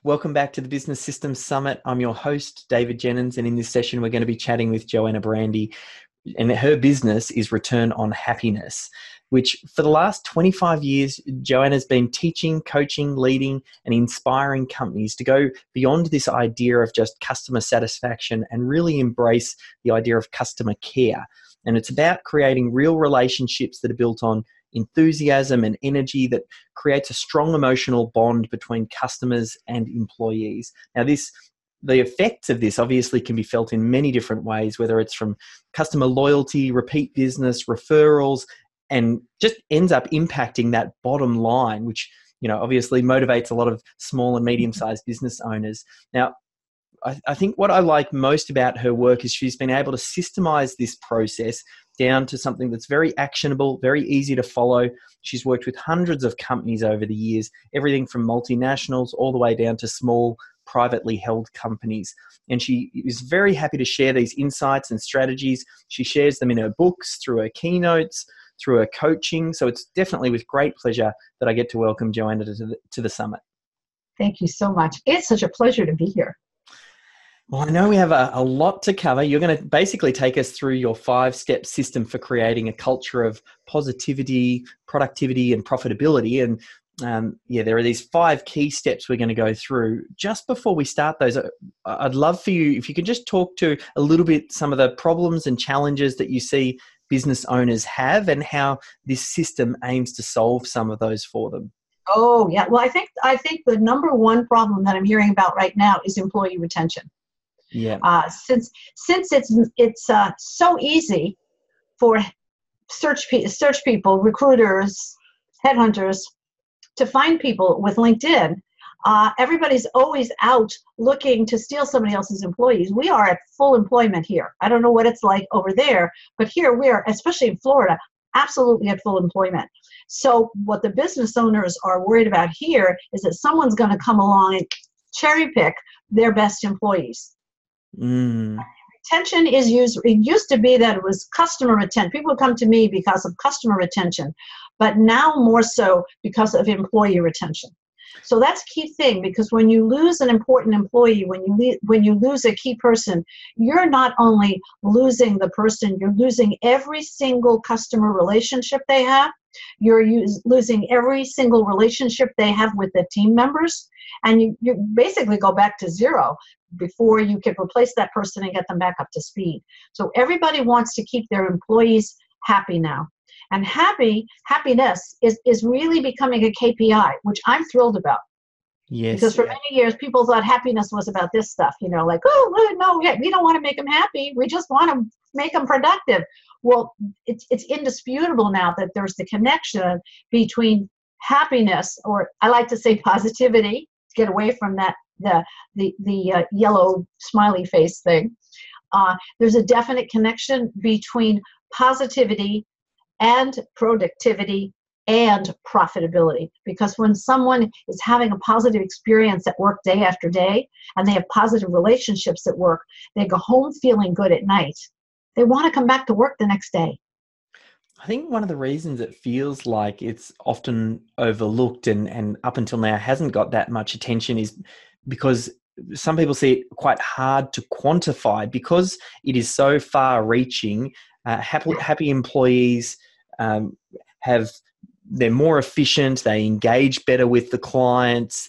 Welcome back to the Business Systems Summit. I'm your host, David Jennings, and in this session, we're going to be chatting with Joanna Brandy, and her business is Return on Happiness, which for the last 25 years, Joanna's been teaching, coaching, leading, and inspiring companies to go beyond this idea of just customer satisfaction and really embrace the idea of customer care. And it's about creating real relationships that are built on enthusiasm and energy that creates a strong emotional bond between customers and employees. Now, the effects of this obviously can be felt in many different ways, whether it's from customer loyalty, repeat business, referrals, and just ends up impacting that bottom line, which, obviously motivates a lot of small and medium-sized business owners. Now, I think what I like most about her work is she's been able to systemize this process down to something that's very actionable, very easy to follow. She's worked with hundreds of companies over the years, everything from multinationals all the way down to small, privately held companies. And she is very happy to share these insights and strategies. She shares them in her books, through her keynotes, through her coaching. So it's definitely with great pleasure that I get to welcome Joanna to the summit. Thank you so much. It's such a pleasure to be here. Well, I know we have a lot to cover. You're going to basically take us through your 5-step system for creating a culture of positivity, productivity, and profitability. And there are these 5 key steps we're going to go through. Just before we start those, I'd love for you, if you could just talk to a little bit some of the problems and challenges that you see business owners have and how this system aims to solve some of those for them. Oh, yeah. Well, I think the number one problem that I'm hearing about right now is employee retention. Yeah. Since it's so easy for search people, recruiters, headhunters to find people with LinkedIn, everybody's always out looking to steal somebody else's employees. We are at full employment here. I don't know what it's like over there, but here we are, especially in Florida, absolutely at full employment. So what the business owners are worried about here is that someone's going to come along and cherry pick their best employees. Retention is used. It used to be that it was customer retention. People come to me because of customer retention, but now more so because of employee retention. So that's a key thing, because when you lose an important employee, when you lose a key person, you're not only losing the person, you're losing every single customer relationship they have. You're losing every single relationship they have with the team members, and you basically go back to zero before you can replace that person and get them back up to speed. So everybody wants to keep their employees happy now. And happiness is really becoming a KPI, which I'm thrilled about. Yes. Because for many years, people thought happiness was about this stuff, like, oh, no, yeah, we don't want to make them happy. We just want to make them productive. Well, it's indisputable now that there's the connection between happiness, or I like to say positivity, to get away from that, the yellow smiley face thing. There's a definite connection between positivity and productivity and profitability, because when someone is having a positive experience at work day after day, and they have positive relationships at work, they go home feeling good at night, they want to come back to work the next day. I think one of the reasons it feels like it's often overlooked and up until now hasn't got that much attention is because some people see it quite hard to quantify, because it is so far reaching. Happy employees they're more efficient, they engage better with the clients,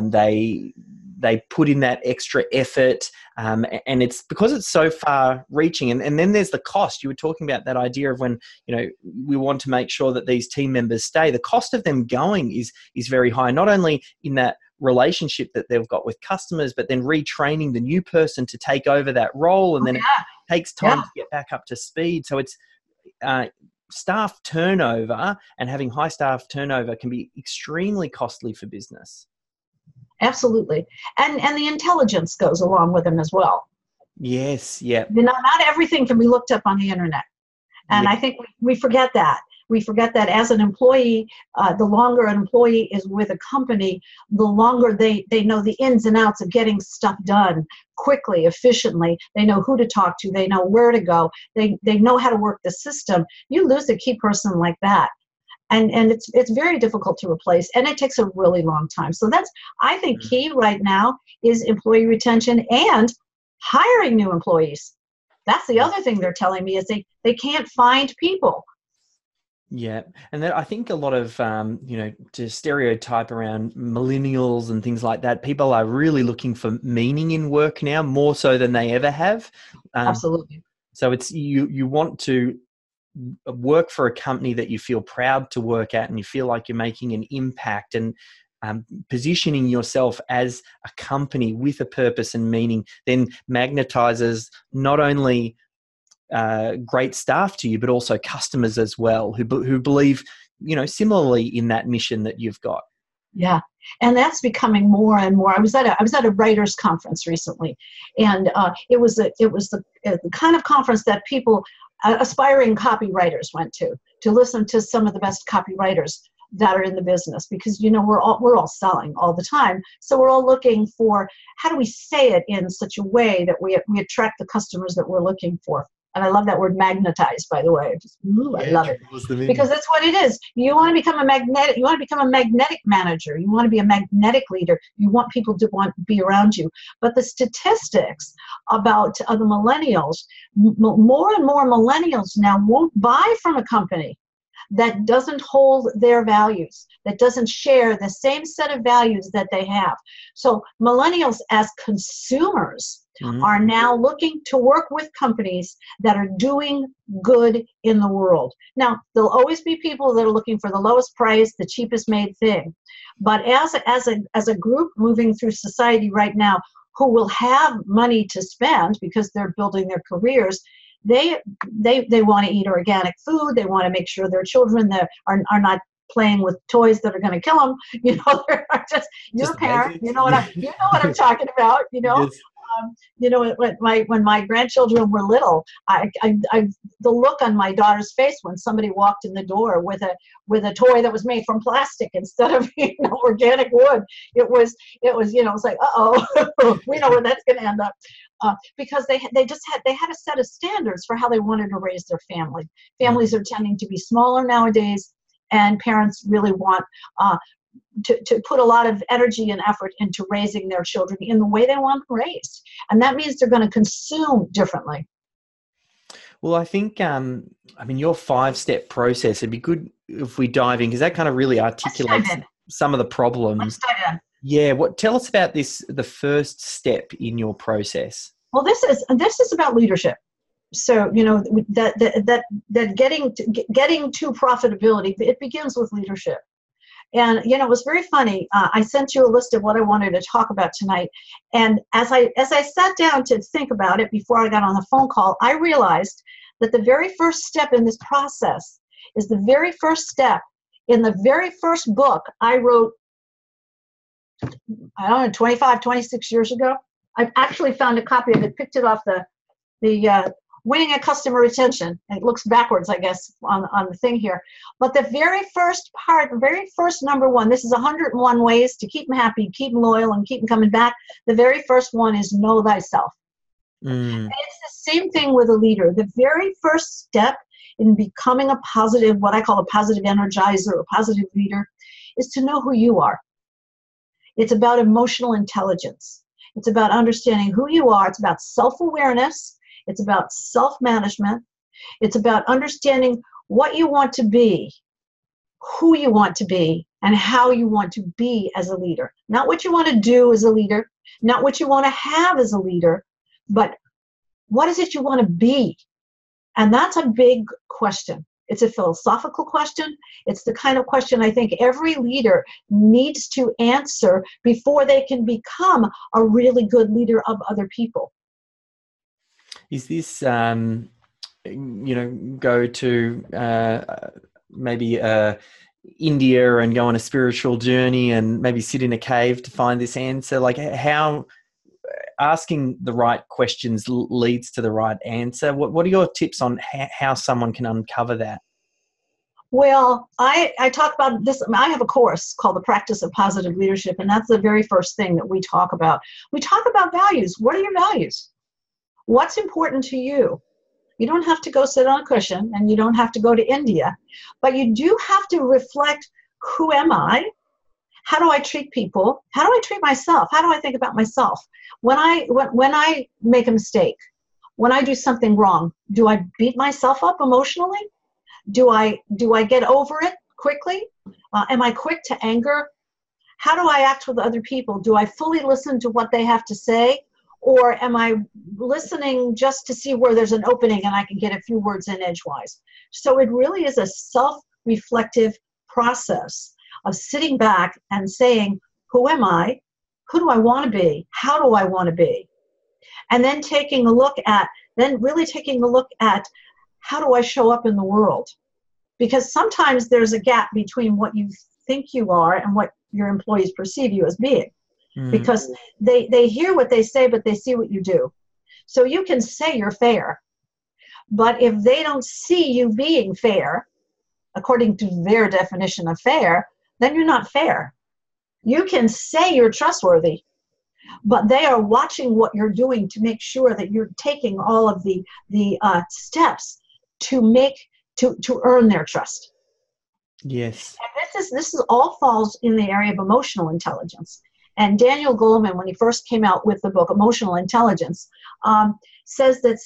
they put in that extra effort, and it's because it's so far reaching. And then there's the cost. You were talking about that idea of when, we want to make sure that these team members stay. The cost of them going is very high, not only in that relationship that they've got with customers, but then retraining the new person to take over that role. And then it takes time to get back up to speed. So it's staff turnover, and having high staff turnover can be extremely costly for business. Absolutely. And the intelligence goes along with them as well. Yes. Yeah. Not everything can be looked up on the internet. And I think we forget that. We forget that as an employee, the longer an employee is with a company, the longer they know the ins and outs of getting stuff done quickly, efficiently. They know who to talk to. They know where to go. They know how to work the system. You lose a key person like that, and it's very difficult to replace, and it takes a really long time. So that's, I think, key right now is employee retention and hiring new employees. That's the other thing they're telling me is they can't find people. Yeah, and then I think a lot of to stereotype around millennials and things like that, people are really looking for meaning in work now, more so than they ever have. Absolutely. So it's you want to work for a company that you feel proud to work at, and you feel like you're making an impact, and positioning yourself as a company with a purpose and meaning then magnetizes not only great staff to you, but also customers as well, who believe, similarly in that mission that you've got. Yeah, and that's becoming more and more. I was at a writers' conference recently, and it was the kind of conference that people, aspiring copywriters, went to listen to some of the best copywriters that are in the business, because we're all selling all the time, so we're all looking for how do we say it in such a way that we attract the customers that we're looking for. And I love that word magnetize, by the way. I love it, because that's what it is. You want to become a magnetic. You want to become a magnetic manager. You want to be a magnetic leader. You want people to want to be around you. But the statistics about the millennials, more and more millennials now won't buy from a company that doesn't hold their values, that doesn't share the same set of values that they have. So millennials as consumers are now looking to work with companies that are doing good in the world. Now, there'll always be people that are looking for the lowest price, the cheapest made thing. But as a group moving through society right now, who will have money to spend because they're building their careers, they want to eat organic food. They want to make sure their children are not playing with toys that are going to kill them. They're just parent. You know what I'm talking about. Yes. When my grandchildren were little, the look on my daughter's face when somebody walked in the door with a toy that was made from plastic instead of organic wood, it was like, uh-oh, we know where that's going to end up. Because they had a set of standards for how they wanted to raise their family. Families are tending to be smaller nowadays, and parents really want to put a lot of energy and effort into raising their children in the way they want them raised. And that means they're going to consume differently. Well, I think, your 5-step process, it'd be good if we dive in, because that kind of really articulates some of the problems. Let's dive in. Yeah. Tell us about this, the first step in your process. Well, this is about leadership. So, that getting to profitability, it begins with leadership. And, it was very funny. I sent you a list of what I wanted to talk about tonight. And as I sat down to think about it before I got on the phone call, I realized that the very first step in this process is the very first step in the very first book I wrote, 25, 26 years ago. I've actually found a copy of it, picked it off the Winning a Customer Retention. It looks backwards, I guess, on the thing here. But the very first part, the very first number one, this is 101 ways to keep them happy, keep them loyal, and keep them coming back. The very first one is know thyself. And it's the same thing with a leader. The very first step in becoming a positive, what I call a positive energizer or positive leader, is to know who you are. It's about emotional intelligence. It's about understanding who you are. It's about self-awareness. It's about self-management. It's about understanding what you want to be, who you want to be, and how you want to be as a leader. Not what you want to do as a leader, not what you want to have as a leader, but what is it you want to be? And that's a big question. It's a philosophical question. It's the kind of question I think every leader needs to answer before they can become a really good leader of other people. Is this, go to maybe India and go on a spiritual journey and maybe sit in a cave to find this answer? Like, how asking the right questions leads to the right answer? What are your tips on how someone can uncover that? Well, I talk about this. I have a course called The Practice of Positive Leadership, and that's the very first thing that we talk about. We talk about values. What are your values? What's important to you? You don't have to go sit on a cushion, and you don't have to go to India, but you do have to reflect, who am I? How do I treat people? How do I treat myself? How do I think about myself? When I make a mistake, when I do something wrong, do I beat myself up emotionally? Do I get over it quickly? Am I quick to anger? How do I act with other people? Do I fully listen to what they have to say? Or am I listening just to see where there's an opening and I can get a few words in edgewise? So it really is a self-reflective process of sitting back and saying, who am I? Who do I want to be? How do I want to be? And then really taking a look at how do I show up in the world? Because sometimes there's a gap between what you think you are and what your employees perceive you as being. Because they hear what they say, but they see what you do. So you can say you're fair, but if they don't see you being fair, according to their definition of fair, then you're not fair. You can say you're trustworthy, but they are watching what you're doing to make sure that you're taking all of the steps to earn their trust. Yes. And this is all falls in the area of emotional intelligence. And Daniel Goleman, when he first came out with the book Emotional Intelligence, says that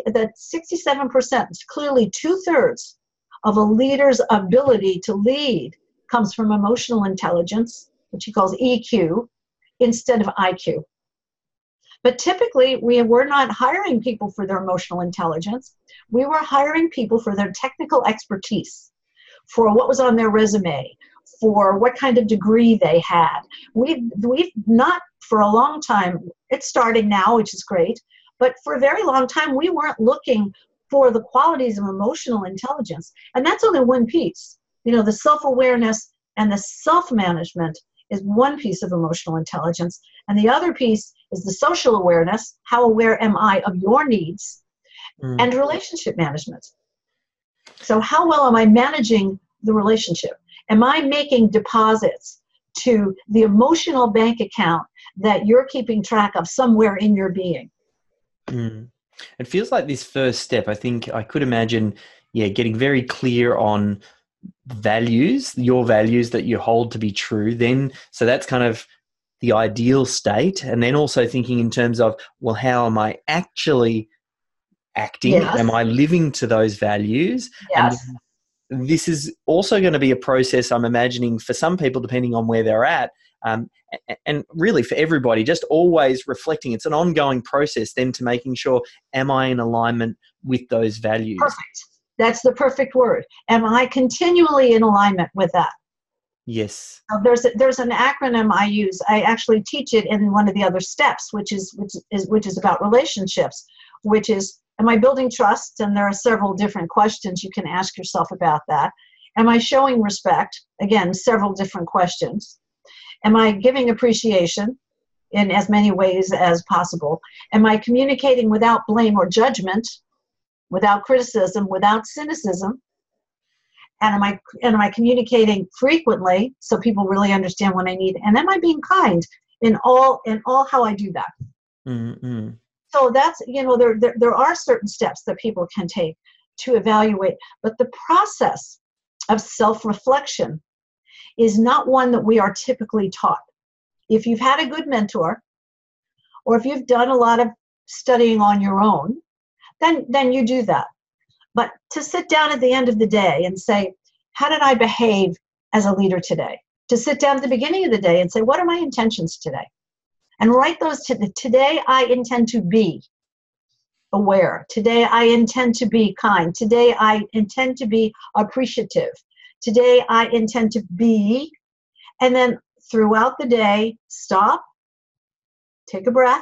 67%, clearly 2/3 of a leader's ability to lead comes from emotional intelligence, which he calls EQ, instead of IQ. But typically, we were not hiring people for their emotional intelligence. We were hiring people for their technical expertise, for what was on their resume, for what kind of degree they had. We've not for a long time, it's starting now, which is great, but for a very long time, we weren't looking for the qualities of emotional intelligence. And that's only one piece. The self-awareness and the self-management is one piece of emotional intelligence. And the other piece is the social awareness. How aware am I of your needs? And relationship management. So how well am I managing the relationship? Am I making deposits to the emotional bank account that you're keeping track of somewhere in your being? It feels like this first step, I think I could imagine, getting very clear on values, your values that you hold to be true. Then, so that's kind of the ideal state. And then also thinking in terms of, well, how am I actually acting? Yes. Am I living to those values? Yes. And this is also going to be a process, I'm imagining, for some people, depending on where they're at, and really for everybody, just always reflecting. It's an ongoing process then to making sure, am I in alignment with those values? Perfect. That's the perfect word. Am I continually in alignment with that? Yes. There's an acronym I use. I actually teach it in one of the other steps, which is about relationships, which is, am I building trust? And there are several different questions you can ask yourself about that. Am I showing respect? Again, several different questions. Am I giving appreciation in as many ways as possible? Am I communicating without blame or judgment, without criticism, without cynicism? And am I communicating frequently so people really understand what I need? And am I being kind in all how I do that? Mm-hmm. So that's, there are certain steps that people can take to evaluate, but the process of self-reflection is not one that we are typically taught. If you've had a good mentor, or if you've done a lot of studying on your own, then you do that. But to sit down at the end of the day and say, how did I behave as a leader today? To sit down at the beginning of the day and say, what are my intentions today? And write those today I intend to be aware. Today I intend to be kind. Today I intend to be appreciative. Today I intend to be, and then throughout the day, stop, take a breath,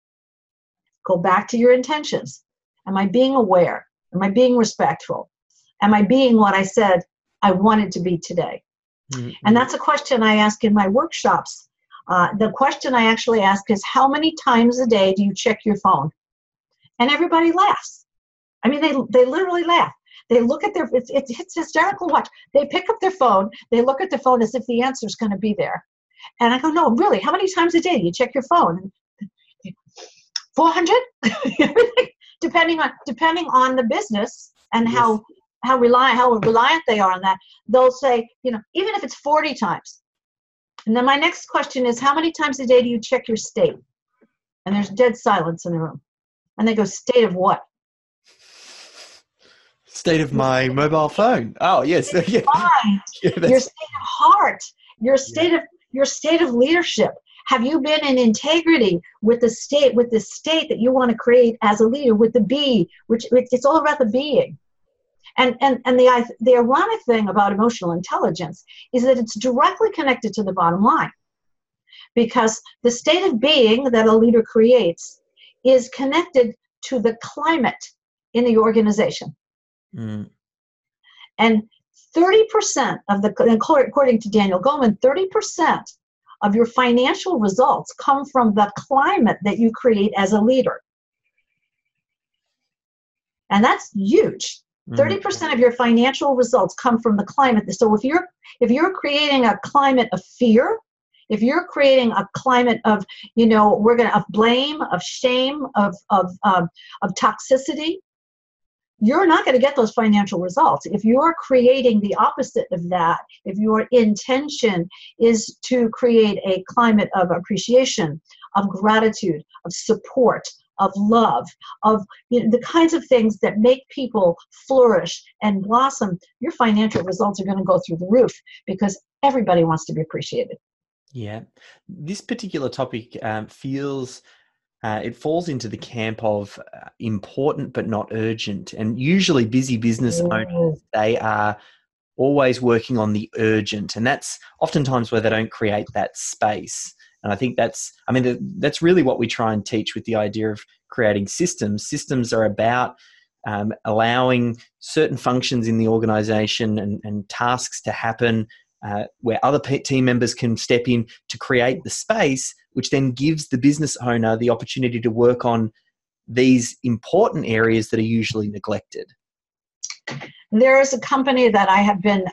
go back to your intentions. Am I being aware? Am I being respectful? Am I being what I said I wanted to be today? Mm-hmm. And that's a question I ask in my workshops. The question I actually ask is, how many times a day do you check your phone? And everybody laughs. I mean, they literally laugh. They look at it's hysterical to watch. They pick up their phone, they look at their phone as if the answer is going to be there. And I go, no, really, how many times a day do you check your phone? 400? Depending depending on the business and how reliant they are on that, they'll say, even if it's 40 times. And then my next question is, how many times a day do you check your state? And there's dead silence in the room. And they go, state of what? State of my mobile phone. Oh, yes. Your state of heart, your state of leadership. Have you been in integrity with the state that you want to create as a leader, with the be, which it's all about the being. And the ironic thing about emotional intelligence is that it's directly connected to the bottom line, because the state of being that a leader creates is connected to the climate in the organization. Mm. And 30% according to Daniel Goleman, 30% of your financial results come from the climate that you create as a leader. And that's huge. 30% of your financial results come from the climate. So if you're creating a climate of fear, if you're creating a climate of, of blame, of shame, of toxicity, you're not going to get those financial results. If you're creating the opposite of that, if your intention is to create a climate of appreciation, of gratitude, of support, of love, of the kinds of things that make people flourish and blossom, your financial results are going to go through the roof, because everybody wants to be appreciated. Yeah. This particular topic feels... it falls into the camp of important but not urgent. And usually busy business owners, they are always working on the urgent. And that's oftentimes where they don't create that space. And I think that's really what we try and teach with the idea of creating systems. Systems are about allowing certain functions in the organization and tasks to happen where other team members can step in to create the space, which then gives the business owner the opportunity to work on these important areas that are usually neglected. There is a company that I have been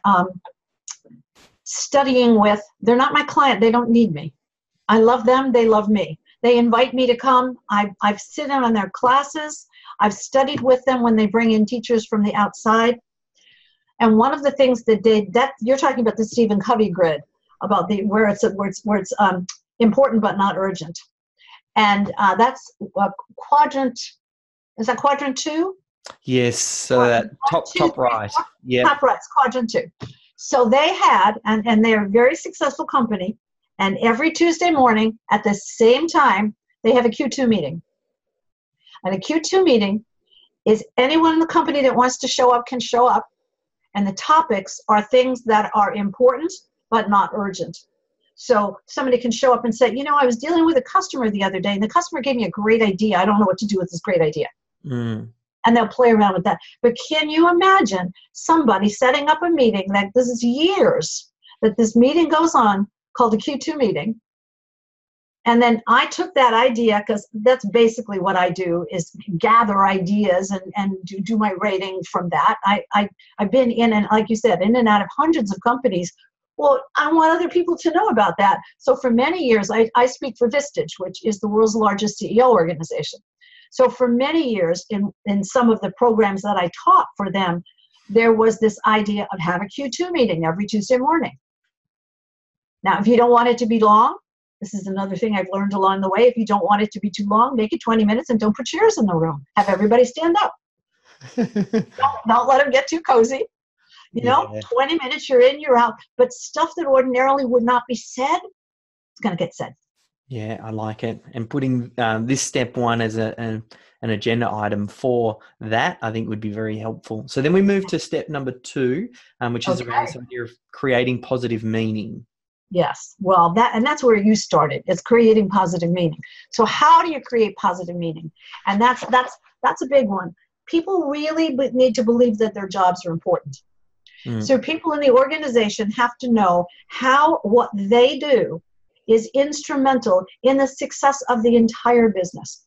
studying with. They're not my client. They don't need me. I love them. They love me. They invite me to come. I've sit in on their classes. I've studied with them when they bring in teachers from the outside. And one of the things that you're talking about the Stephen Covey grid, about where it's important but not urgent, and that's quadrant. Is that quadrant 2? Yes. So that top right. Yeah. Top right. It's quadrant 2. So they had, and they're a very successful company, and every Tuesday morning at the same time they have a Q2 meeting. And a Q2 meeting is anyone in the company that wants to show up can show up. And the topics are things that are important but not urgent. So somebody can show up and say, I was dealing with a customer the other day, and the customer gave me a great idea. I don't know what to do with this great idea. Mm. And they'll play around with that. But can you imagine somebody setting up a meeting, that this is years that this meeting goes on, called a Q2 meeting, and then I took that idea, because that's basically what I do, is gather ideas and do my rating from that. I've been in, and like you said, in and out of hundreds of companies. Well, I want other people to know about that. So for many years, I speak for Vistage, which is the world's largest CEO organization. So for many years, in some of the programs that I taught for them, there was this idea of have a Q2 meeting every Tuesday morning. Now, if you don't want it to be long, this is another thing I've learned along the way. If you don't want it to be too long, make it 20 minutes and don't put chairs in the room. Have everybody stand up. don't let them get too cozy. 20 minutes, you're in, you're out. But stuff that ordinarily would not be said, it's going to get said. Yeah, I like it. And putting this step 1 as an agenda item for that, I think would be very helpful. So then we move to step number 2, which is around this idea of creating positive meaning. Yes. Well, that's where you started. It's creating positive meaning. So how do you create positive meaning? And that's a big one. People really need to believe that their jobs are important. Mm. So people in the organization have to know how what they do is instrumental in the success of the entire business,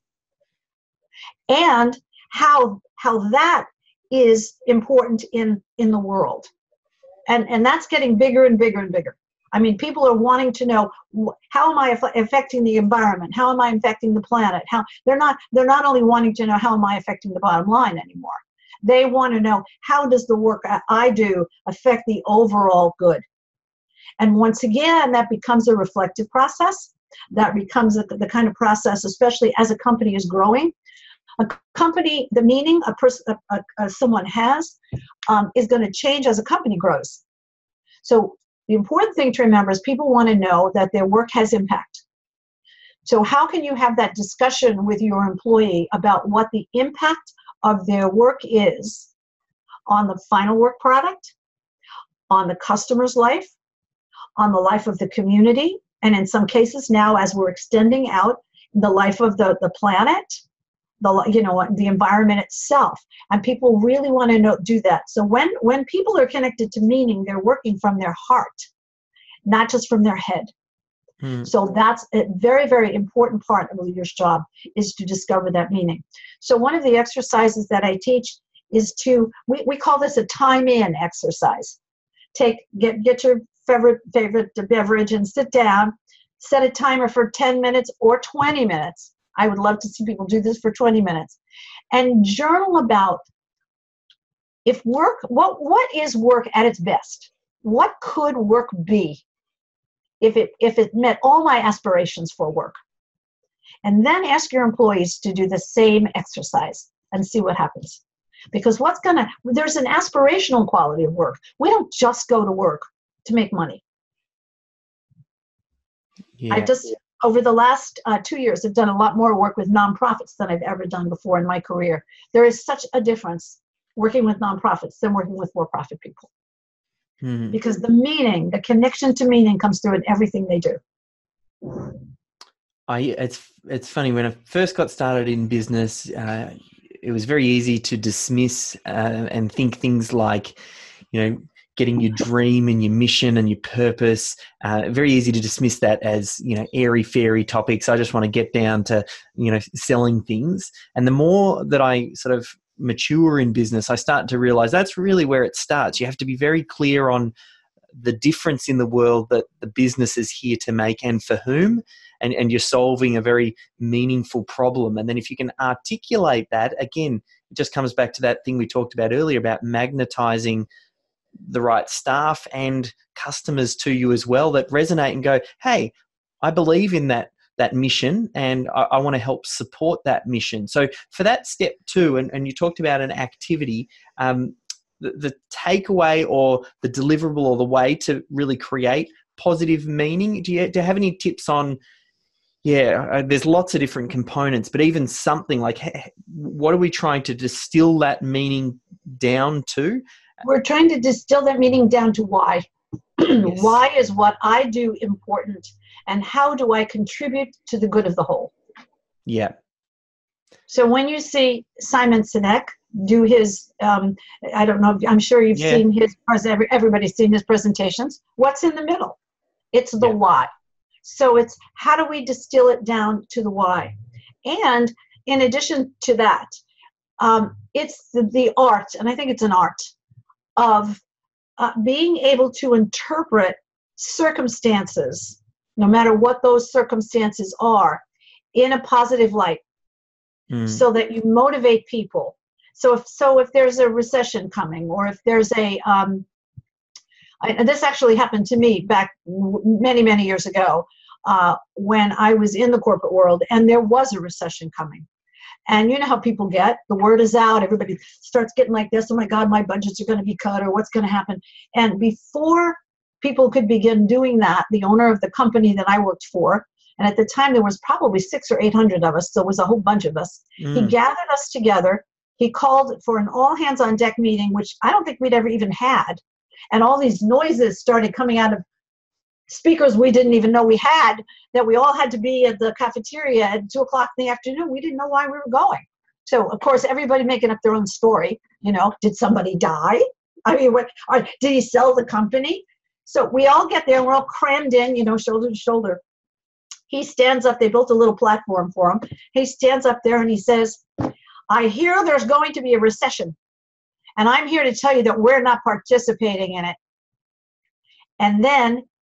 and how that is important in the world. And that's getting bigger and bigger and bigger. I mean, people are wanting to know, how am I affecting the environment? How am I affecting the planet? They're not only wanting to know how am I affecting the bottom line anymore. They want to know, how does the work I do affect the overall good? And once again, that becomes a reflective process. That becomes the kind of process, especially as a company is growing. A company, the meaning someone has is going to change as a company grows. So the important thing to remember is people want to know that their work has impact. So how can you have that discussion with your employee about what the impact of their work is on the final work product, on the customer's life, on the life of the community, and in some cases now, as we're extending out, the life of the planet, the environment itself. And people really want to do that. So when people are connected to meaning, they're working from their heart, not just from their head. So that's a very, very important part of a leader's job, is to discover that meaning. So one of the exercises that I teach is we call this a time in exercise. Get your favorite beverage and sit down, set a timer for 10 minutes or 20 minutes. I would love to see people do this for 20 minutes. And journal about what is work at its best? What could work be if it met all my aspirations for work? And then ask your employees to do the same exercise and see what happens. Because there's an aspirational quality of work. We don't just go to work to make money. Yeah. Over the last 2 years, I've done a lot more work with nonprofits than I've ever done before in my career. There is such a difference working with nonprofits than working with for-profit people. Because the connection to meaning comes through in everything they do. It's funny, when I first got started in business, it was very easy to dismiss and think things like, getting your dream and your mission and your purpose. Very easy to dismiss that as, airy fairy topics. I just want to get down to, selling things. And the more that I sort of mature in business, I start to realize that's really where it starts. You have to be very clear on the difference in the world that the business is here to make and for whom, and you're solving a very meaningful problem. And then if you can articulate that, again, it just comes back to that thing we talked about earlier about magnetizing the right staff and customers to you as well, that resonate and go, hey, I believe in that mission, and I want to help support that mission. So for that step 2, and you talked about an activity, the takeaway or the deliverable or the way to really create positive meaning, do you have any tips on, there's lots of different components, but even something like, what are we trying to distill that meaning down to? We're trying to distill that meaning down to why. Yes. Why is what I do important, and how do I contribute to the good of the whole? Yeah. So when you see Simon Sinek do his, I don't know, I'm sure you've seen his, everybody's seen his presentations. What's in the middle? It's the why. So it's, how do we distill it down to the why? And in addition to that, it's the art, and I think it's an art, of being able to interpret circumstances, no matter what those circumstances are, in a positive light, so that you motivate people. So if there's a recession coming, or if there's this actually happened to me back many, many years ago, when I was in the corporate world, and there was a recession coming. And you know how people get, the word is out, everybody starts getting like this, oh my God, my budgets are going to be cut, or what's going to happen. And before people could begin doing that, the owner of the company that I worked for, and at the time there was probably 600 or 800 of us, so it was a whole bunch of us, he gathered us together, he called for an all hands on deck meeting, which I don't think we'd ever even had. And all these noises started coming out of speakers we didn't even know we had, that we all had to be at the cafeteria at 2 o'clock in the afternoon. We didn't know why we were going. So, of course, everybody making up their own story. Did somebody die? I mean, did he sell the company? So we all get there, and we're all crammed in, shoulder to shoulder. He stands up. They built a little platform for him. He stands up there and he says, I hear there's going to be a recession, and I'm here to tell you that we're not participating in it. And then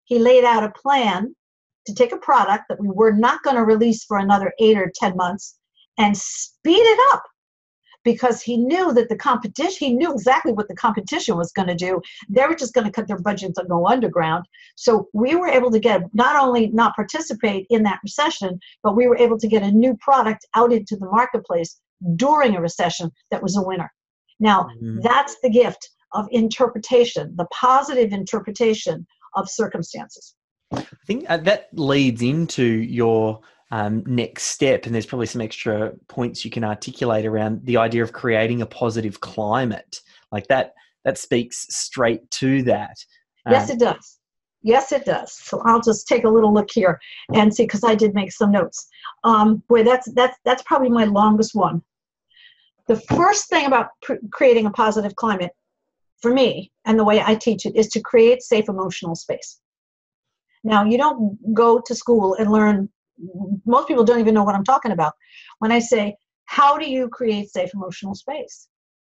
he laid out a plan to take a product that we were not going to release for another 8 or 10 months and speed it up, because he knew that the competition, he knew exactly what the competition was going to do. They were just going to cut their budgets and go underground. So we were able to get, not only not participate in that recession, but we were able to get a new product out into the marketplace during a recession that was a winner. Now, that's the gift of interpretation, the positive interpretation of circumstances. I think that leads into your next step, and there's probably some extra points you can articulate around the idea of creating a positive climate. Like that speaks straight to that. Yes, it does. Yes, it does. So I'll just take a little look here and see, because I did make some notes. Boy, that's probably my longest one. The first thing about creating a positive climate for me, and the way I teach it, is to create safe emotional space. Now, you don't go to school and learn. Most people don't even know what I'm talking about when I say, how do you create safe emotional space?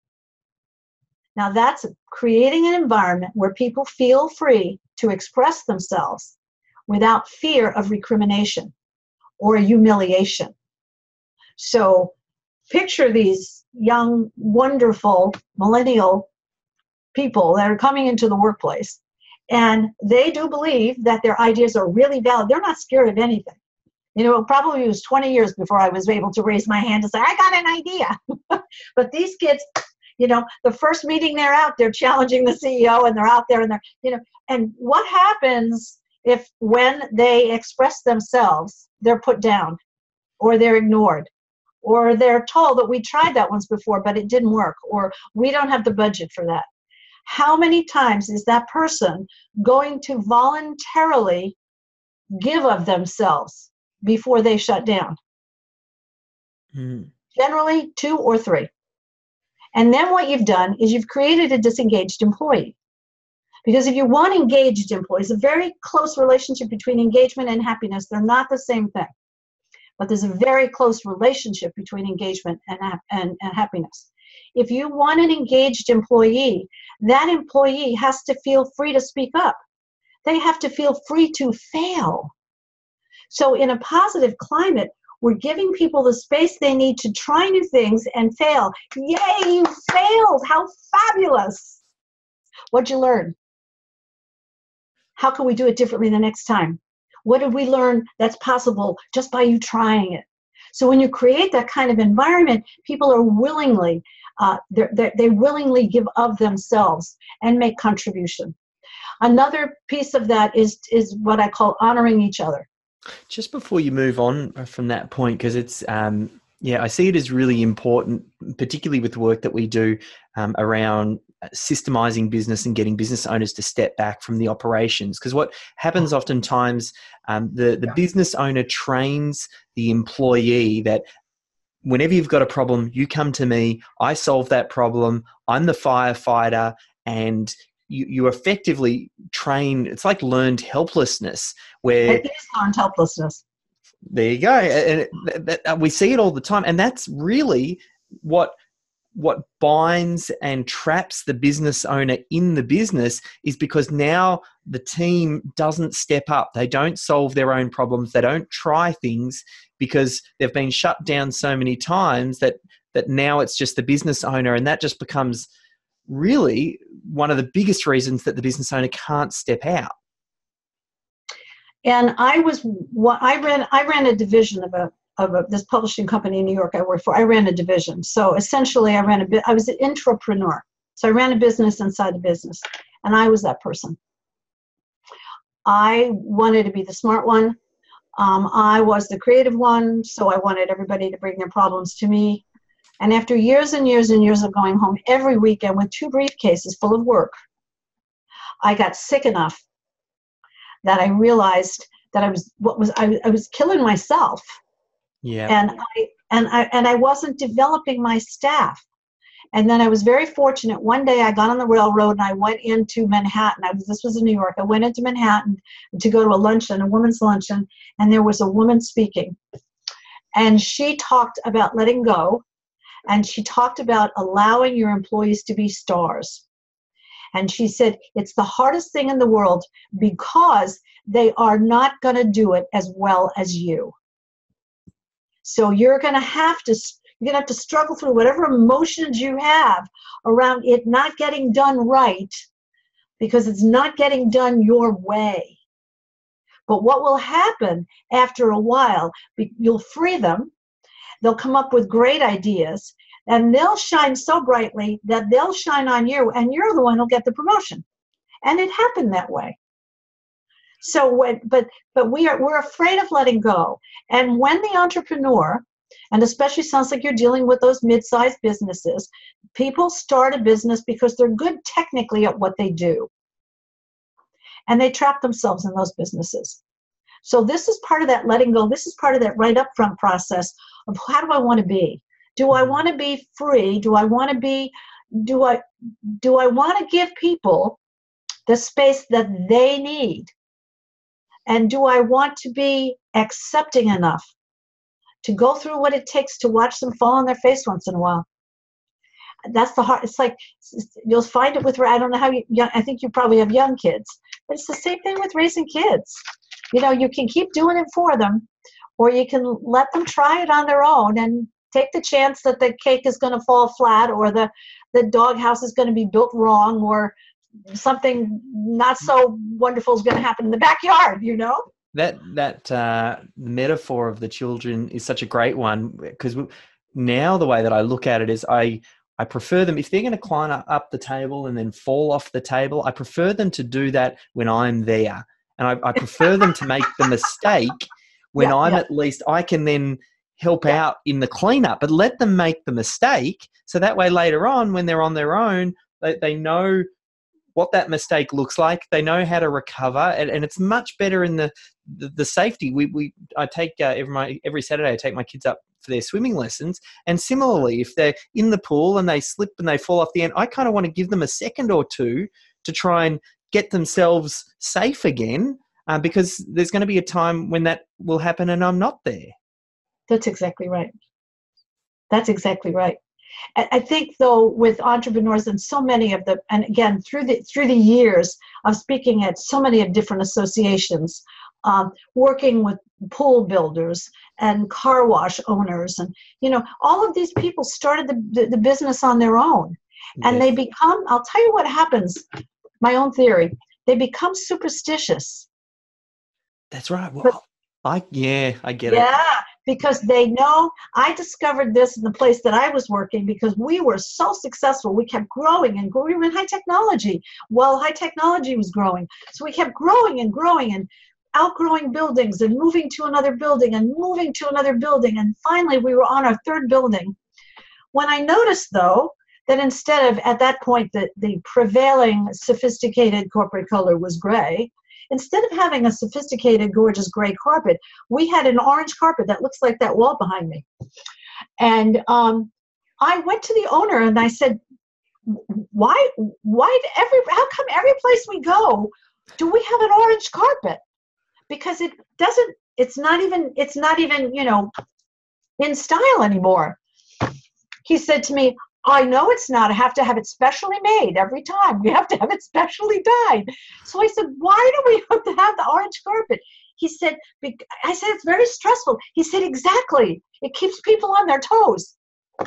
Now, that's creating an environment where people feel free to express themselves without fear of recrimination or humiliation. So picture these young, wonderful millennial people that are coming into the workplace, and they do believe that their ideas are really valid. They're not scared of anything. You know, probably it was 20 years before I was able to raise my hand and say, I got an idea. But these kids, you know, the first meeting they're out, they're challenging the CEO, and they're out there and they're, you know, and what happens if when they express themselves, they're put down or they're ignored, or they're told that we tried that once before, but it didn't work, or we don't have the budget for that? How many times is that person going to voluntarily give of themselves before they shut down? Generally 2 or 3. And then what you've done is you've created a disengaged employee. Because if you want engaged employees, a very close relationship between engagement and happiness, they're not the same thing. But there's a very close relationship between engagement and happiness. If you want an engaged employee, that employee has to feel free to speak up. They have to feel free to fail. So in a positive climate, we're giving people the space they need to try new things and fail. Yay, you failed! How fabulous! What'd you learn? How can we do it differently the next time? What did we learn that's possible just by you trying it? So when you create that kind of environment, people are willingly, they willingly give of themselves and make contribution. Another piece of that is what I call honoring each other. Just before you move on from that point, because it's, I see it as really important, particularly with the work that we do around systemizing business and getting business owners to step back from the operations. Because what happens oftentimes, the business owner trains the employee that whenever you've got a problem, you come to me, I solve that problem, I'm the firefighter, and you effectively train. It's like learned helplessness, where it is learned helplessness. There you go, and we see it all the time, and that's really what binds and traps the business owner in the business, is because now the team doesn't step up. They don't solve their own problems. They don't try things because they've been shut down so many times that now it's just the business owner, and that just becomes really one of the biggest reasons that the business owner can't step out. And I ran a division of this publishing company in New York I worked for. I ran a division. So essentially I was an intrapreneur. So I ran a business inside the business, and I was that person. I wanted to be the smart one. I was the creative one, so I wanted everybody to bring their problems to me. And after years and years and years of going home every weekend with 2 briefcases full of work, I got sick enough that I realized that I was killing myself. Yeah. And I wasn't developing my staff. And then I was very fortunate. One day I got on the railroad and I went into Manhattan. This was in New York. I went into Manhattan to go to a luncheon, a women's luncheon, and there was a woman speaking. And she talked about letting go, and she talked about allowing your employees to be stars. And she said, it's the hardest thing in the world because they are not going to do it as well as you. So you're going to have to struggle through whatever emotions you have around it not getting done right because it's not getting done your way. But what will happen after a while, you'll free them, they'll come up with great ideas, and they'll shine so brightly that they'll shine on you, and you're the one who'll get the promotion. And it happened that way. So, but we're afraid of letting go. And when the entrepreneur, and especially sounds like you're dealing with those mid-sized businesses, people start a business because they're good technically at what they do. And they trap themselves in those businesses. So this is part of that letting go. This is part of that right up front process of how do I want to be? Do I want to be free? Do I want to give people the space that they need? And do I want to be accepting enough to go through what it takes to watch them fall on their face once in a while? That's the hard. It's like you'll find it with. I don't know how you. I think you probably have young kids, but it's the same thing with raising kids. You know, you can keep doing it for them, or you can let them try it on their own and take the chance that the cake is going to fall flat, or the doghouse is going to be built wrong, or something not so wonderful is going to happen in the backyard. You know. That metaphor of the children is such a great one, because now the way that I look at it is I prefer them, if they're going to climb up the table and then fall off the table, I prefer them to do that when I'm there. And I prefer them to make the mistake when at least I can then help out in the cleanup, but let them make the mistake. So that way later on, when they're on their own, they know what that mistake looks like. They know how to recover, and it's much better in the safety. I take every Saturday I take my kids up for their swimming lessons, and similarly, if they're in the pool and they slip and they fall off the end, I kind of want to give them a second or two to try and get themselves safe again, because there's going to be a time when that will happen and I'm not there. That's exactly right. That's exactly right. I think, though, with entrepreneurs and so many of them, and again, through the years of speaking at so many of different associations, working with pool builders and car wash owners, and all of these people started the business on their own, and they become. I'll tell you what happens. My own theory: they become superstitious. That's right. Well, I get it. Yeah. Because they know. I discovered this in the place that I was working because we were so successful. We kept growing and growing. We were in high technology. Well, high technology was growing. So we kept growing and growing and outgrowing buildings and moving to another building and moving to another building. And finally, we were on our third building. When I noticed, though, that instead of, at that point, the prevailing sophisticated corporate color was gray, instead of having a sophisticated, gorgeous gray carpet, we had an orange carpet that looks like that wall behind me. And I went to the owner and I said, how come every place we go, do we have an orange carpet? Because it's not even, in style anymore. He said to me, I know it's not. I have to have it specially made every time. We have to have it specially dyed. So I said, why do we have to have the orange carpet? He said, I said, it's very stressful. He said, exactly. It keeps people on their toes.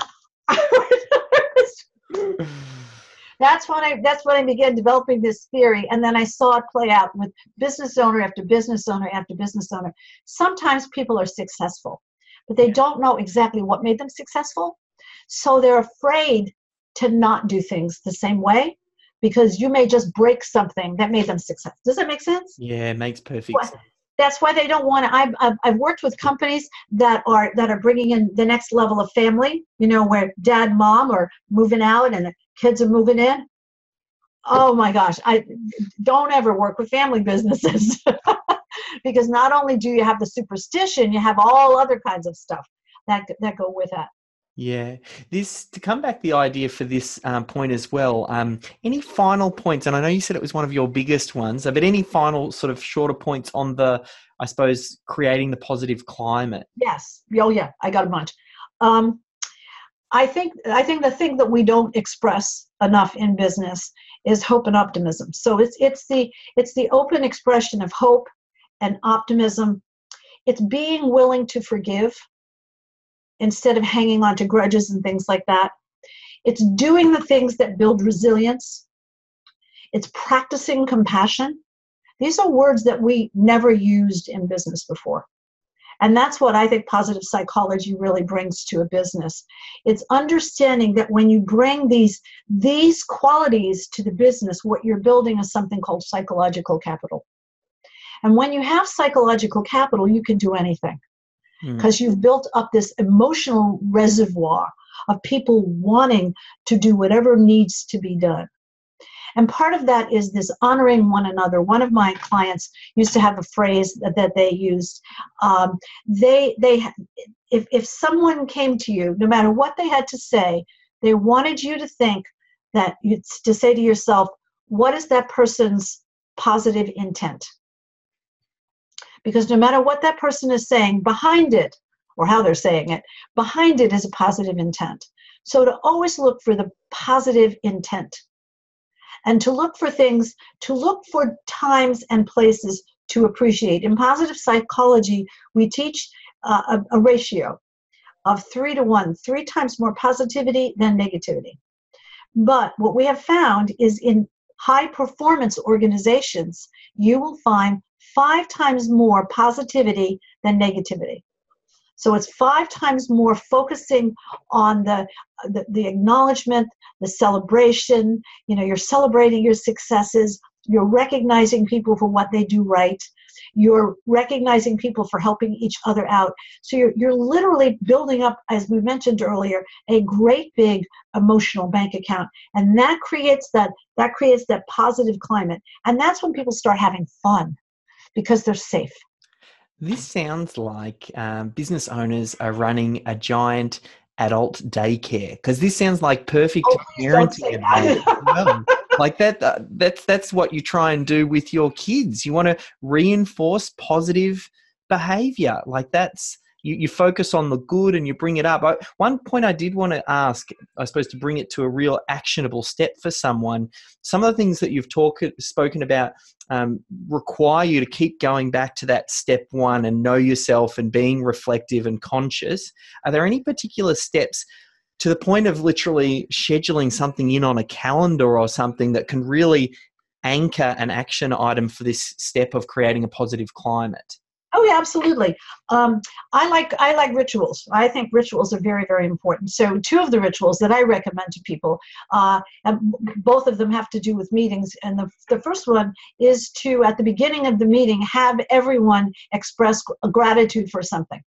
That's when I began developing this theory. And then I saw it play out with business owner after business owner after business owner. Sometimes people are successful, but they don't know exactly what made them successful. So they're afraid to not do things the same way because you may just break something that made them successful. Does that make sense? Yeah, it makes perfect sense. That's why they don't want to. I've worked with companies that are bringing in the next level of family, where dad, mom are moving out and the kids are moving in. Oh my gosh, I don't ever work with family businesses because not only do you have the superstition, you have all other kinds of stuff that go with that. Yeah. To come back the idea for this point as well, any final points, and I know you said it was one of your biggest ones, but any final sort of shorter points on I suppose, creating the positive climate? Yes. Oh, yeah. I got a bunch. I think the thing that we don't express enough in business is hope and optimism. So it's the open expression of hope and optimism. It's being willing to forgive instead of hanging on to grudges and things like that. It's doing the things that build resilience. It's practicing compassion. These are words that we never used in business before. And that's what I think positive psychology really brings to a business. It's understanding that when you bring these qualities to the business, what you're building is something called psychological capital. And when you have psychological capital, you can do anything because you've built up this emotional reservoir of people wanting to do whatever needs to be done. And part of that is this honoring one another. One of my clients used to have a phrase that they used. If someone came to you, no matter what they had to say, they wanted you to think that to say to yourself, what is that person's positive intent? Because no matter what that person is saying, behind it, or how they're saying it, behind it is a positive intent. So to always look for the positive intent. And to look for things, to look for times and places to appreciate. In positive psychology, we teach a ratio of 3 to 1, 3 times more positivity than negativity. But what we have found is in high performance organizations, you will find 5 times more positivity than negativity. So it's 5 times more focusing on the acknowledgement, the celebration. You're celebrating your successes. You're recognizing people for what they do right. You're recognizing people for helping each other out. So you're literally building up, as we mentioned earlier, a great big emotional bank account, and that creates that positive climate. And that's when people start having fun because they're safe. This sounds like business owners are running a giant adult daycare, because this sounds like perfect parenting advice as well. Like that's what you try and do with your kids. You want to reinforce positive behavior. Like you focus on the good and you bring it up. One point I did want to ask, I suppose, to bring it to a real actionable step for someone, some of the things that you've spoken about require you to keep going back to that step one and know yourself and being reflective and conscious. Are there any particular steps to the point of literally scheduling something in on a calendar or something that can really anchor an action item for this step of creating a positive climate? Oh, yeah, absolutely. I like rituals. I think rituals are very, very important. So 2 of the rituals that I recommend to people, and both of them have to do with meetings. And the first one is to, at the beginning of the meeting, have everyone express gratitude for something.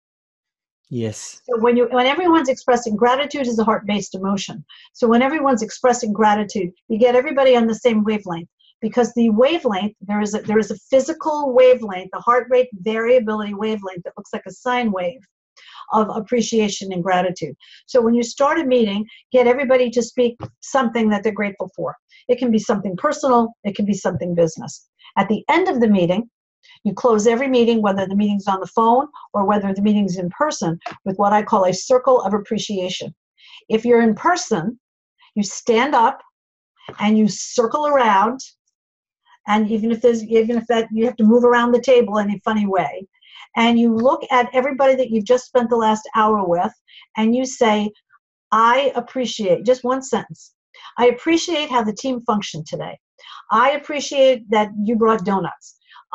Yes. So when everyone's expressing gratitude is a heart-based emotion. So when everyone's expressing gratitude, you get everybody on the same wavelength. Because the wavelength, there is a physical wavelength, a heart rate variability wavelength that looks like a sine wave of appreciation and gratitude. So when you start a meeting, get everybody to speak something that they're grateful for. It can be something personal, it can be something business. At the end of the meeting, you close every meeting, whether the meeting's on the phone or whether the meeting's in person, with what I call a circle of appreciation. If you're in person, you stand up and you circle around. And even if that you have to move around the table in a funny way, and you look at everybody that you've just spent the last hour with, and you say, I appreciate, just one sentence, I appreciate how the team functioned today. I appreciate that you brought donuts.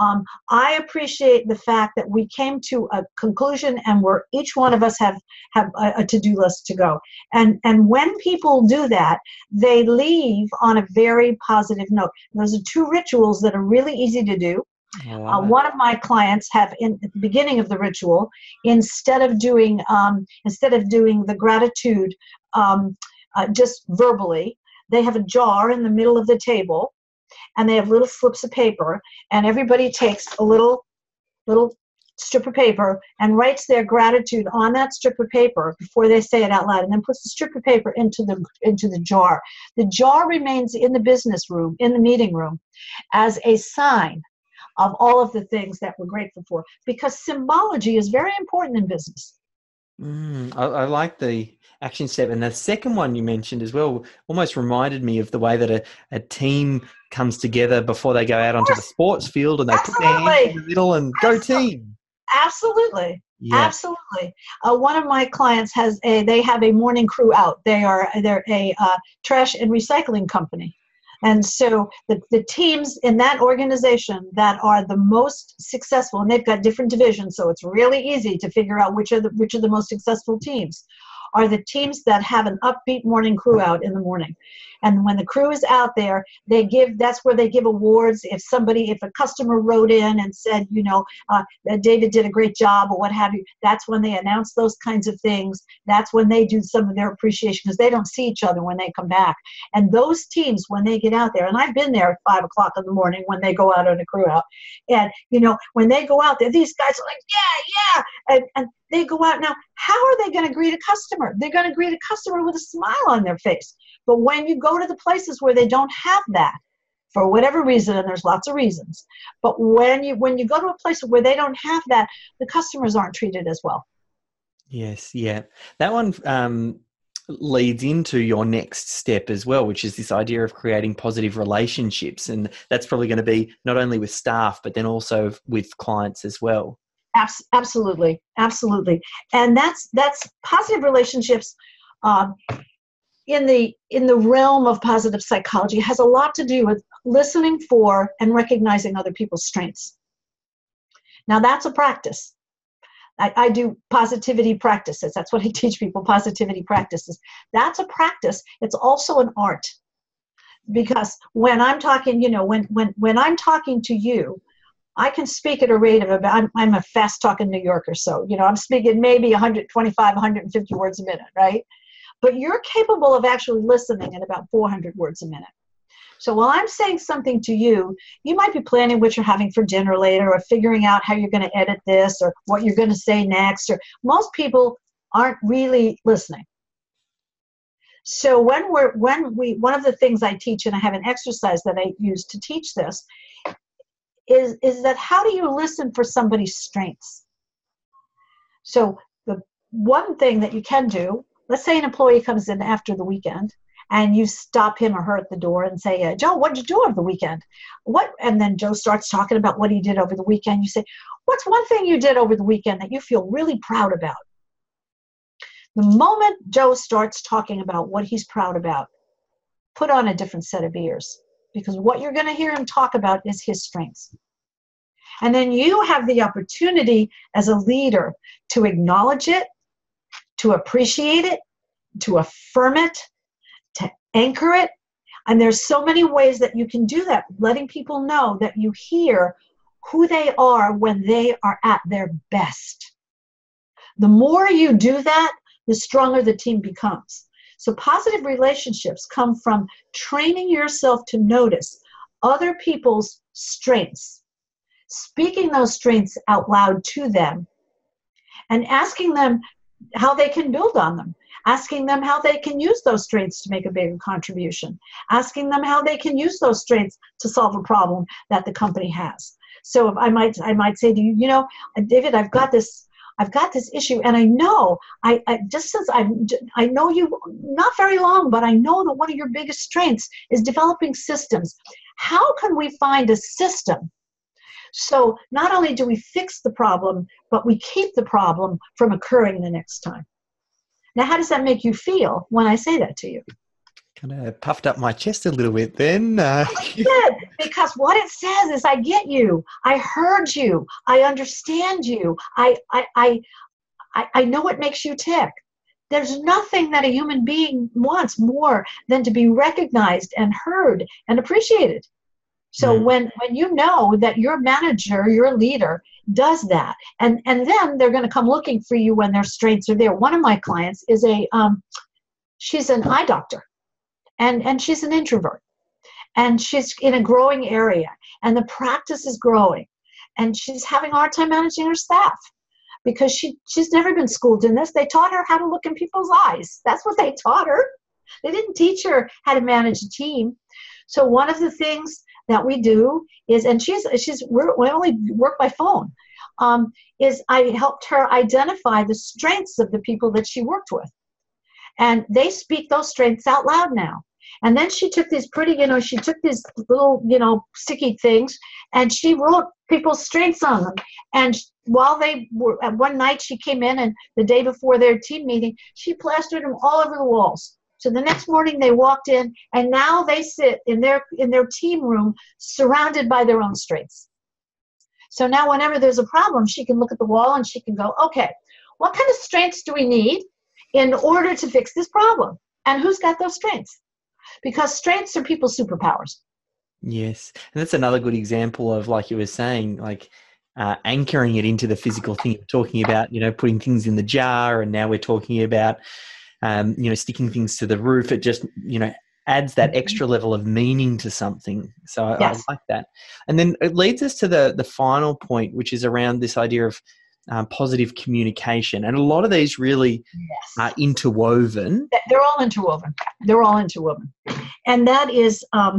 I appreciate the fact that we came to a conclusion and each one of us have a to-do list to go. And when people do that, they leave on a very positive note. And those are 2 rituals that are really easy to do. One of my clients at the beginning of the ritual, instead of doing the gratitude just verbally, they have a jar in the middle of the table. And they have little slips of paper, and everybody takes a little strip of paper and writes their gratitude on that strip of paper before they say it out loud, and then puts the strip of paper into the jar. The jar remains in the business room, in the meeting room, as a sign of all of the things that we're grateful for, because symbology is very important in business. I like the Action step. And the second one you mentioned as well almost reminded me of the way that a team comes together before they go out onto the sports field, and they put their hands in the middle and go team. Absolutely. Yeah. Absolutely. One of my clients they have a morning crew out. They're a trash and recycling company. And so the teams in that organization that are the most successful, and they've got different divisions, so it's really easy to figure out which are the most successful teams, are the teams that have an upbeat morning crew out in the morning. And when the crew is out there, that's where they give awards. If a customer wrote in and said, David did a great job or what have you, that's when they announce those kinds of things. That's when they do some of their appreciation, because they don't see each other when they come back. And those teams, when they get out there, and I've been there at 5 o'clock in the morning when they go out on a crew out, and when they go out there, these guys are like, yeah, and they go out. Now, how are they going to greet a customer? They're going to greet a customer with a smile on their face. But when you go to the places where they don't have that, for whatever reason, and there's lots of reasons, but when you go to a place where they don't have that, the customers aren't treated as well. Yes, yeah. That one leads into your next step as well, which is this idea of creating positive relationships. And that's probably going to be not only with staff, but then also with clients as well. Absolutely. Absolutely. And that's positive relationships in the realm of positive psychology has a lot to do with listening for and recognizing other people's strengths. Now that's a practice. I do positivity practices. That's what I teach people, positivity practices. That's a practice. It's also an art. Because when I'm talking, when I'm talking to you, I can speak at a rate of about, I'm a fast talking New Yorker, so, I'm speaking maybe 125, 150 words a minute, right? But you're capable of actually listening at about 400 words a minute. So while I'm saying something to you, you might be planning what you're having for dinner later, or figuring out how you're going to edit this, or what you're going to say next, or most people aren't really listening. So one of the things I teach, and I have an exercise that I use to teach this, is that how do you listen for somebody's strengths? So the one thing that you can do, let's say an employee comes in after the weekend, and you stop him or her at the door and say, Joe, what did you do over the weekend? And then Joe starts talking about what he did over the weekend. You say, what's one thing you did over the weekend that you feel really proud about? The moment Joe starts talking about what he's proud about, put on a different set of ears, because what you're going to hear him talk about is his strengths. And then you have the opportunity as a leader to acknowledge it, to appreciate it, to affirm it, to anchor it. And there's so many ways that you can do that, letting people know that you hear who they are when they are at their best. The more you do that, the stronger the team becomes. So positive relationships come from training yourself to notice other people's strengths, speaking those strengths out loud to them, and asking them how they can build on them, asking them how they can use those strengths to make a bigger contribution, asking them how they can use those strengths to solve a problem that the company has. So if I might say to you, David, I've got this issue, and I know, I know you not very long, but I know that one of your biggest strengths is developing systems. How can we find a system so not only do we fix the problem, but we keep the problem from occurring the next time? Now, how does that make you feel when I say that to you? Kind of puffed up my chest a little bit then. Good, because what it says is, I get you, I heard you, I understand you, I know what makes you tick. There's nothing that a human being wants more than to be recognized and heard and appreciated. So when you know that your manager, your leader, does that, and then they're going to come looking for you when their strengths are there. One of my clients is she's an eye doctor. And she's an introvert, and she's in a growing area, and the practice is growing, and she's having a hard time managing her staff because she's never been schooled in this. They taught her how to look in people's eyes. That's what they taught her. They didn't teach her how to manage a team. So one of the things that we do is, and we only work by phone, is I helped her identify the strengths of the people that she worked with. And they speak those strengths out loud now. And then she took these pretty, she took these little, sticky things, and she wrote people's strengths on them. And while they were, one night she came in, and the day before their team meeting, she plastered them all over the walls. So the next morning they walked in, and now they sit in their team room surrounded by their own strengths. So now whenever there's a problem, she can look at the wall and she can go, okay, what kind of strengths do we need in order to fix this problem? And who's got those strengths? Because strengths are people's superpowers. Yes. And that's another good example of, like you were saying, like anchoring it into the physical thing. We're talking about, putting things in the jar, and now we're talking about, sticking things to the roof. It just, adds that extra level of meaning to something. So Yes. I like that. And then it leads us to the final point, which is around this idea of positive communication. And a lot of these really are interwoven. They're all interwoven. They're all interwoven. And that is,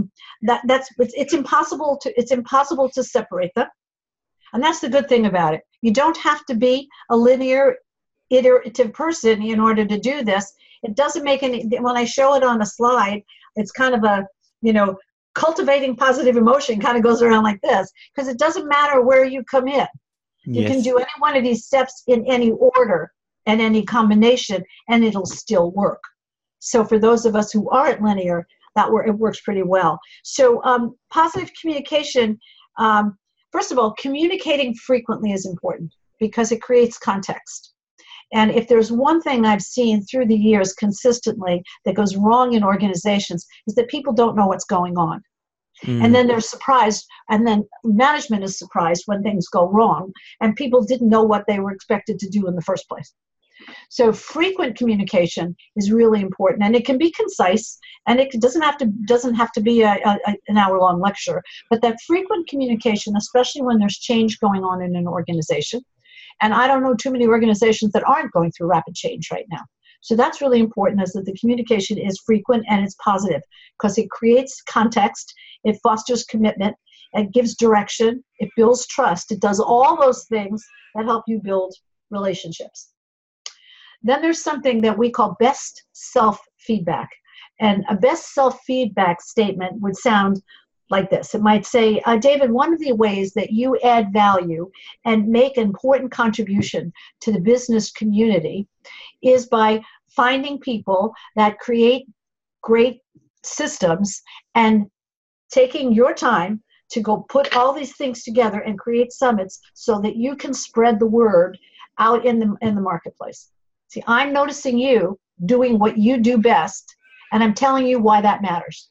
it's impossible to separate them. And that's the good thing about it. You don't have to be a linear, iterative person in order to do this. It doesn't make any, when I show it on a slide, it's kind of a, cultivating positive emotion kind of goes around like this, because it doesn't matter where you come in. You Yes. can do any one of these steps in any order and any combination, and it'll still work. So for those of us who aren't linear, it works pretty well. So positive communication, first of all, communicating frequently is important because it creates context. And if there's one thing I've seen through the years consistently that goes wrong in organizations, is that people don't know what's going on. And then they're surprised, and then management is surprised when things go wrong, and people didn't know what they were expected to do in the first place. So frequent communication is really important, and it can be concise, and it doesn't have to be an hour-long lecture, but that frequent communication, especially when there's change going on in an organization, and I don't know too many organizations that aren't going through rapid change right now. So that's really important, is that the communication is frequent and it's positive, because it creates context, it fosters commitment, it gives direction, it builds trust, it does all those things that help you build relationships. Then there's something that we call best self-feedback. And a best self-feedback statement would sound like this. It might say, David, one of the ways that you add value and make an important contribution to the business community is by finding people that create great systems and taking your time to go put all these things together and create summits so that you can spread the word out in the marketplace. See, I'm noticing you doing what you do best, and I'm telling you why that matters.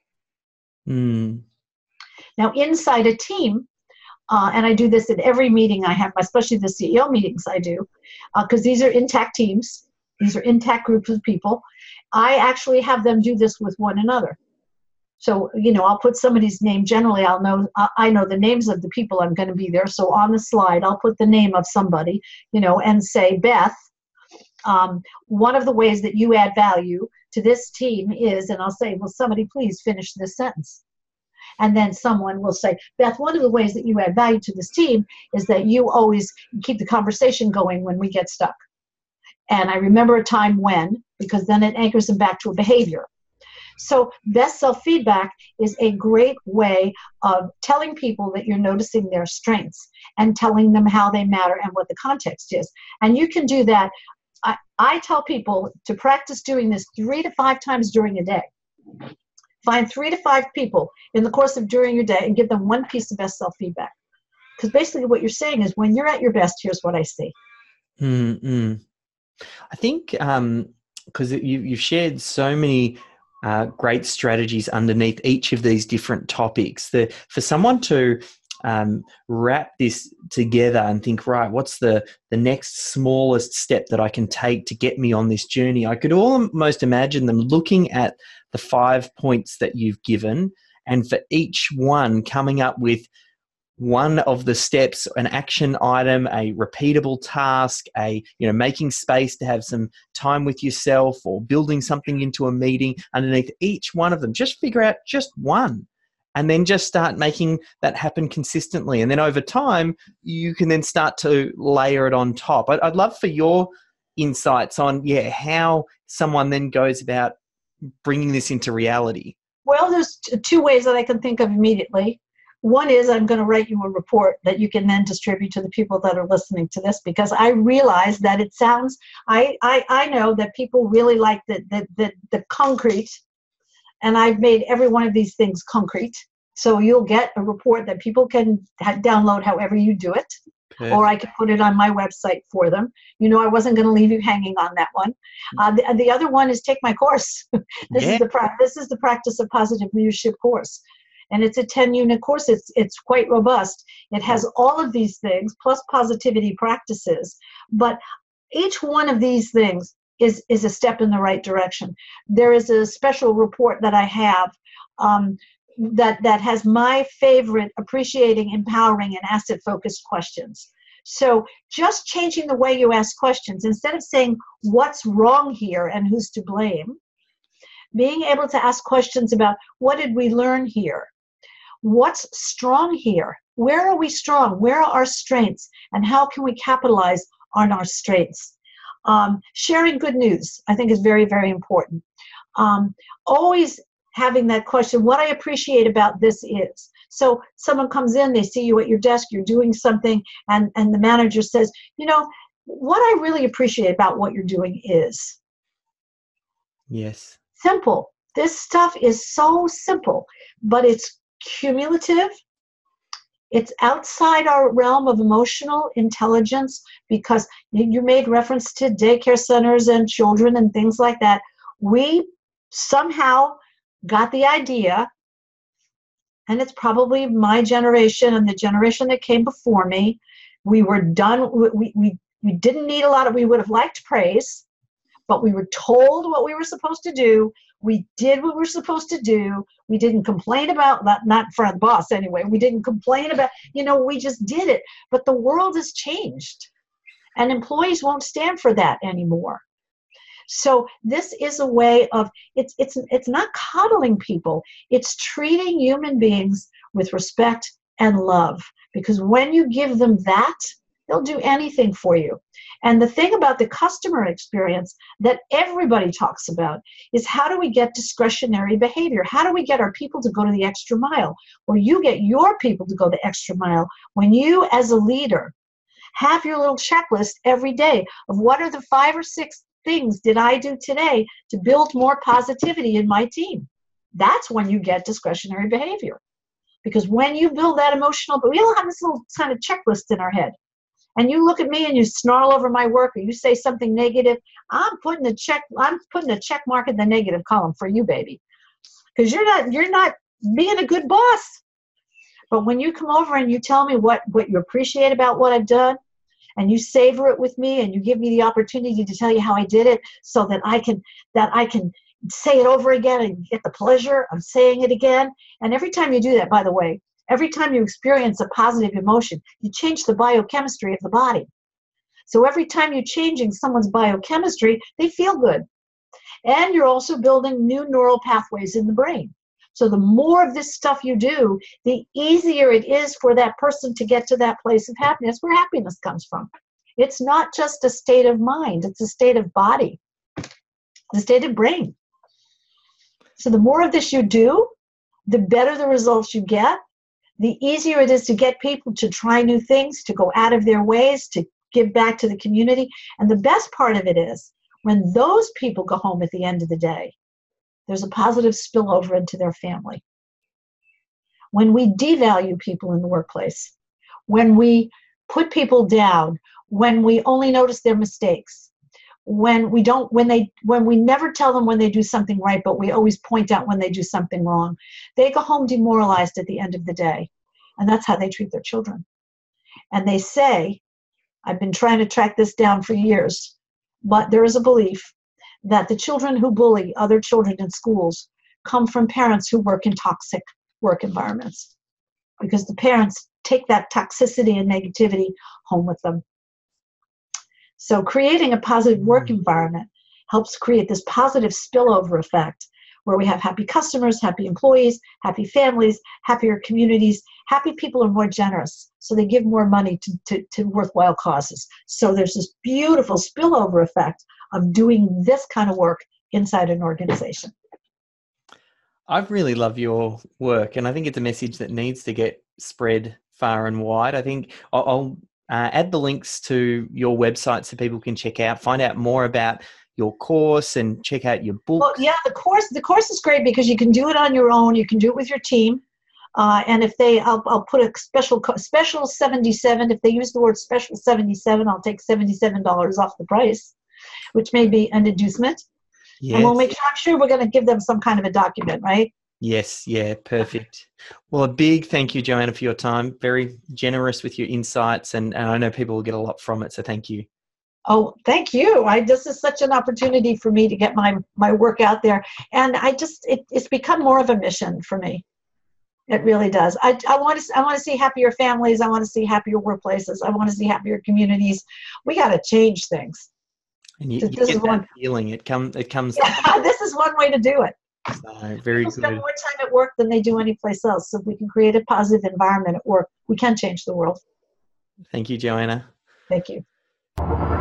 Now, inside a team, and I do this at every meeting I have, especially the CEO meetings I do, because these are intact teams. These are intact groups of people. I actually have them do this with one another. So, I'll put somebody's name. Generally, I know the names of the people I'm going to be there. So on the slide, I'll put the name of somebody, and say, Beth, one of the ways that you add value to this team is, and I'll say, will somebody please finish this sentence? And then someone will say, Beth, one of the ways that you add value to this team is that you always keep the conversation going when we get stuck. And I remember a time when, because then it anchors them back to a behavior. So best self-feedback is a great way of telling people that you're noticing their strengths and telling them how they matter and what the context is. And you can do that. I tell people to practice doing this 3 to 5 times during a day. Find 3 to 5 people in the course of during your day and give them one piece of best self-feedback. Because basically what you're saying is, when you're at your best, here's what I see. I think because you've shared so many great strategies underneath each of these different topics, for someone to wrap this together and think, right, what's the next smallest step that I can take to get me on this journey? I could almost imagine them looking at the 5 points that you've given, and for each one coming up with one of the steps, an action item, a repeatable task, making space to have some time with yourself, or building something into a meeting. Underneath each one of them, just figure out just one, and then just start making that happen consistently. And then over time, you can then start to layer it on top. I'd love for your insights on, how someone then goes about bringing this into reality? Well, there's two ways that I can think of immediately. One is I'm going to write you a report that you can then distribute to the people that are listening to this, because I realize that it sounds, I know that people really like the concrete, and I've made every one of these things concrete. So you'll get a report that people can download however you do it. Perfect. Or I could put it on my website for them. You know, I wasn't going to leave you hanging on that one. The other one is take my course. This is the Practice of Positive Leadership course. And it's a 10-unit course. It's quite robust. It has all of these things, plus positivity practices. But each one of these things is a step in the right direction. There is a special report that I have that has my favorite appreciating, empowering, and asset-focused questions. So just changing the way you ask questions, instead of saying what's wrong here and who's to blame, being able to ask questions about what did we learn here? What's strong here? Where are we strong? Where are our strengths? And how can we capitalize on our strengths? Sharing good news, I think, is very, very important. Always having that question, what I appreciate about this is. So someone comes in, they see you at your desk, you're doing something, and the manager says, you know, what I really appreciate about what you're doing is. Yes. Simple. This stuff is so simple, but it's cumulative. It's outside our realm of emotional intelligence, because you made reference to daycare centers and children and things like that. We somehow got the idea, and it's probably my generation and the generation that came before me. We were done. We didn't need a lot of, we would have liked praise, but we were told what we were supposed to do. We did what we were supposed to do. We didn't complain about that, not for the boss anyway. We didn't complain about, we just did it. But the world has changed, and employees won't stand for that anymore. So this is a way of, it's not coddling people. It's treating human beings with respect and love, because when you give them that, they'll do anything for you. And the thing about the customer experience that everybody talks about is, how do we get discretionary behavior? How do we get our people to go to the extra mile? Well, you get your people to go the extra mile when you, as a leader, have your little checklist every day of what are the 5 or 6 things did I do today to build more positivity in my team. That's when you get discretionary behavior. Because when you build that emotional, but we all have this little kind of checklist in our head. And you look at me and you snarl over my work, or you say something negative, I'm putting a check mark in the negative column for you, baby. Because you're not being a good boss. But when you come over and you tell me what you appreciate about what I've done, and you savor it with me, and you give me the opportunity to tell you how I did it, so that I can say it over again and get the pleasure of saying it again. And every time you do that, by the way, every time you experience a positive emotion, you change the biochemistry of the body. So every time you're changing someone's biochemistry, they feel good. And you're also building new neural pathways in the brain. So the more of this stuff you do, the easier it is for that person to get to that place of happiness, where happiness comes from. It's not just a state of mind, it's a state of body, the state of brain. So the more of this you do, the better the results you get, the easier it is to get people to try new things, to go out of their ways, to give back to the community. And the best part of it is, when those people go home at the end of the day, there's a positive spillover into their family. When we devalue people in the workplace, when we put people down, when we only notice their mistakes, when we never tell them when they do something right, but we always point out when they do something wrong, they go home demoralized at the end of the day. And that's how they treat their children. And they say, I've been trying to track this down for years, but there is a belief that the children who bully other children in schools come from parents who work in toxic work environments, because the parents take that toxicity and negativity home with them. So creating a positive work environment helps create this positive spillover effect, where we have happy customers, happy employees, happy families, happier communities. Happy people are more generous, so they give more money to worthwhile causes. So there's this beautiful spillover effect of doing this kind of work inside an organization. I really love your work, and I think it's a message that needs to get spread far and wide. I think I'll add the links to your website so people can check out, find out more about your course, and check out your book. Well, yeah, the course is great because you can do it on your own. You can do it with your team. And if I'll put a special 77. If they use the word special 77, I'll take $77 off the price, which may be an inducement. Yes. And we'll make sure, I'm sure we're going to give them some kind of a document, right? Yes, yeah, perfect. Well, a big thank you, Joanna, for your time. Very generous with your insights, and I know people will get a lot from it, so thank you. Oh, thank you. This is such an opportunity for me to get my work out there. And it's become more of a mission for me. It really does. I want to see happier families. I want to see happier workplaces. I want to see happier communities. We got to change things. And you get that feeling. It comes. Yeah, this is one way to do it. So, very People good. spend more time at work than they do anyplace else. So if we can create a positive environment at work, we can change the world. Thank you, Joanna. Thank you.